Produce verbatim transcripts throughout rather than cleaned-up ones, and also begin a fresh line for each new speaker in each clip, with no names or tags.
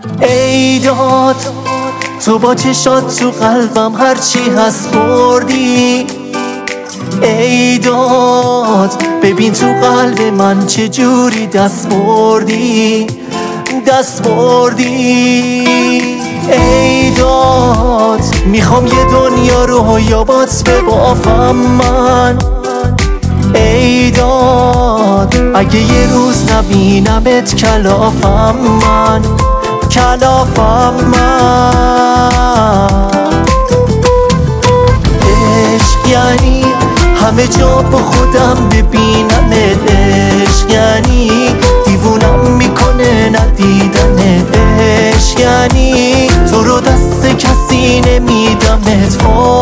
ای داد تو با چشات تو قلبم هرچی هست بردی. ای داد ببین تو قلب من چه جوری دست بردی دست بردی. ای داد میخوام یه دنیا رو یابات ببافم من. ای داد اگه یه روز نبینمت کلافم من کلافم من. عشق یعنی همه جا با خودم ببینمت. عشق یعنی دیوونم میکنه ندیدنت. عشق یعنی تو رو دست کسی نمیدمت.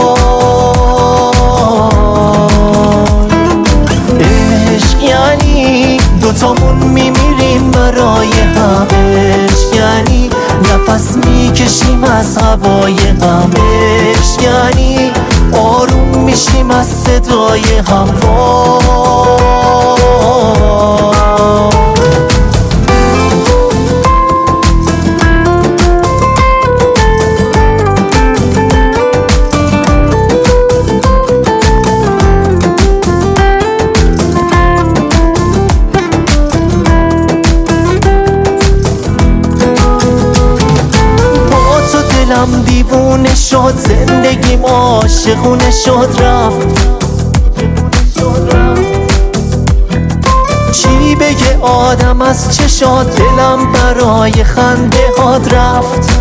عشق یعنی دوتامون میمیریم برای هم. عشق یعنی نفس میکشیم از هوای هم. عشق یعنی آروم میشیم از صدای هم. دلم دیوونه شد، زندگیم عاشقونه شد رفت. چی بگه آدم از چشات، دلم برای خنده هات رفت.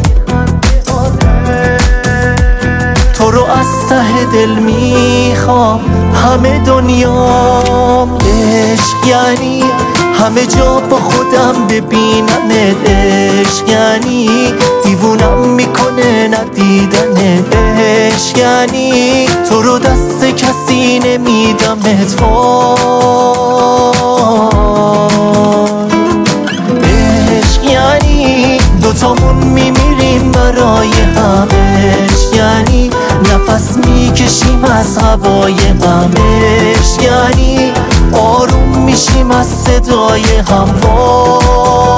تو رو از ته دل میخوام همه دنیام. عشق یعنی همه جا با خودم ببینمت. عشق یعنی دیوونم میکنه ندیدنت. عشق یعنی تو رو دست کسی نمیدمت. عشق یعنی دوتامون میمیریم برای هم. عشق یعنی نفس میکشیم از هوای هم. عشق یعنی آروم میشیم از صدای هم.